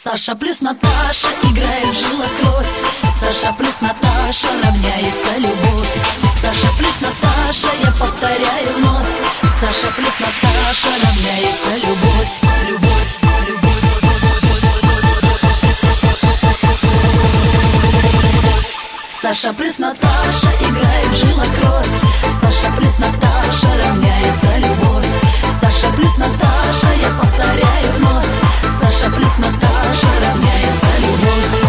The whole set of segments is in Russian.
Саша плюс Наташа, играет жила кровь. Саша плюс Наташа, равняется любовь. Саша плюс Наташа, я повторяю вновь. Саша плюс Наташа, равняется любовь. Любовь, любовь. Саша плюс Наташа, играет жила кровь. Саша плюс Наташа, равняется любовь. Саша плюс Наташа, я повторяю вновь. Саша плюс Наташа, равняется любовь.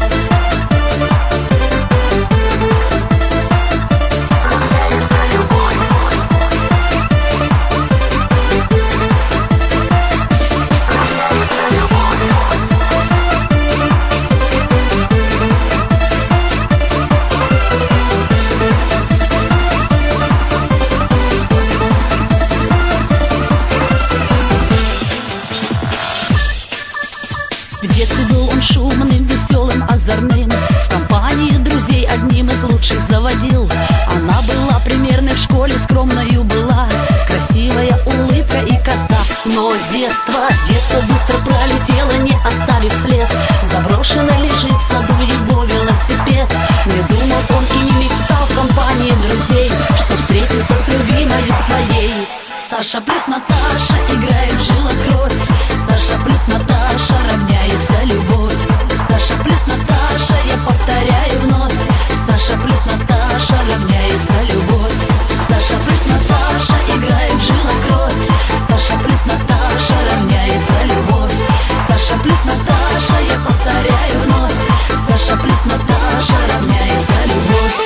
В детстве был он шумным, веселым, озорным. В компании друзей одним из лучших заводил. Она была примерной в школе, скромною была. Красивая улыбка и коса. Но детство быстро пролетело, не оставив след. Заброшено лежит в саду его велосипед. Не думал он и не мечтал в компании друзей, что встретится с любимой своей. Саша плюс Наташа, играет жила кровь. Саша плюс Наташа, равняется любовь. Саша плюс Наташа, я повторяю вновь. Саша плюс Наташа, равняется любовь. Саша плюс Наташа, играет жила кровь. Саша плюс Наташа, равняется любовь. Саша плюс Наташа, я повторяю вновь. Саша плюс Наташа, равняется любовь.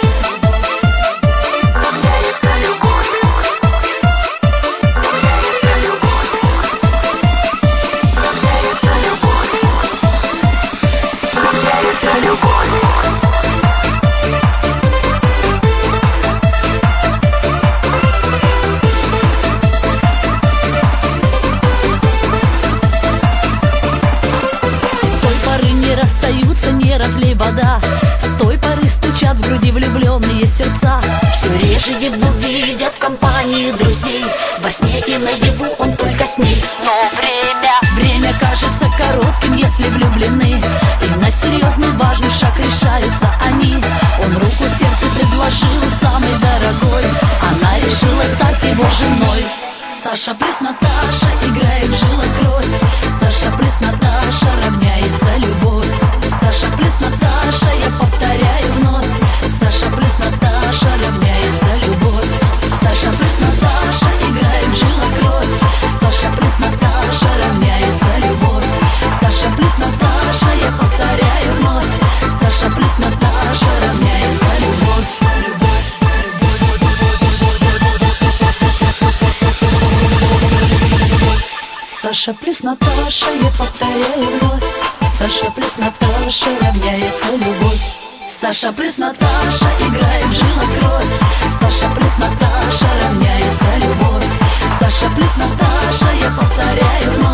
Расстаются, не разлей вода. С той поры стучат в груди влюбленные сердца. Все реже его видят в компании друзей. Во сне и наяву он только с ней. Но время кажется коротким, если влюблены. И на серьезный важный шаг решаются они. Он руку сердцу предложил, самый дорогой. Она решила стать его женой. Саша плюс Наташа, играет жила кровь. Саша плюс Наташа, равняется любовь. Саша плюс Наташа, я повторяю вновь. Саша плюс Наташа, равняется любовь. Саша плюс Наташа, играет жила кровь. Саша плюс Наташа, равняется любовь. Саша плюс Наташа, я повторяю вновь. Саша плюс Наташа, равняется любовь. Саша плюс Наташа, я повторяю вновь. Саша плюс Наташа, равняется любовь. Саша плюс Наташа, играет жила кровь. Саша плюс Наташа, равняется любовь. Саша плюс Наташа, я повторяю вновь.